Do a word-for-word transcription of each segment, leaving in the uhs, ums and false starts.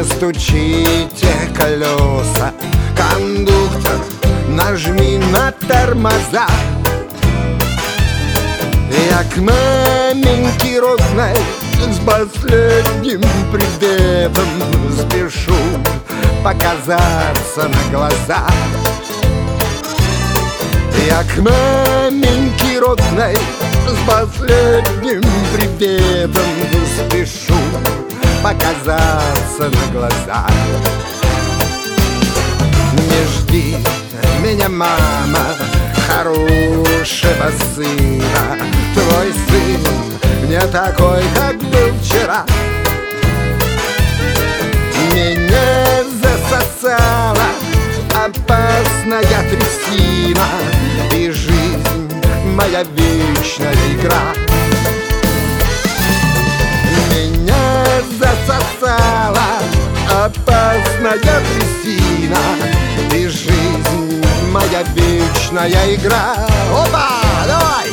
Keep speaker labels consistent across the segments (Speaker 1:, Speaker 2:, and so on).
Speaker 1: стучите колеса. Кондуктор, нажми на тормоза. Я к маменьке родной с последним приветом спешу показаться на глаза. Я к маменьке родной с последним приветом спешу показаться на глаза. Не жди меня, мама, хорошего сына. Твой сын не такой, как был вчера. Меня засосала опасная трясина, и жизнь моя вечная игра. Меня засосала опасная трясина, и жизнь моя вечная игра. Опа, давай!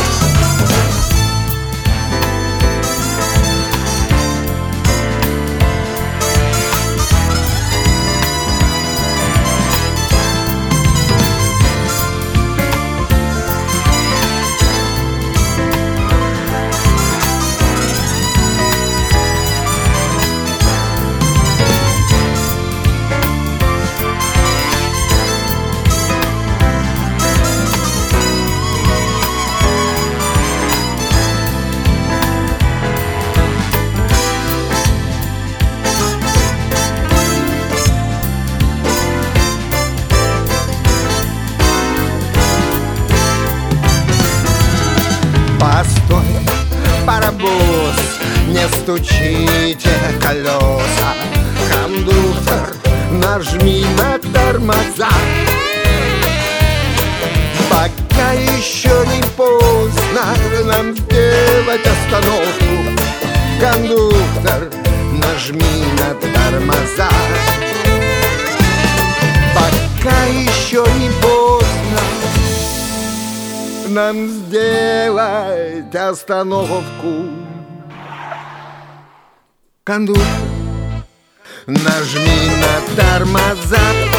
Speaker 1: Постой, паровоз, не стучите колеса. Кондуктор, нажми на тормоза. Пока еще не поздно нам сделать остановку. Кондуктор, нажми на тормоза. Пока еще не поздно нам сделать остановку. Кондуктор, нажми на тормоза.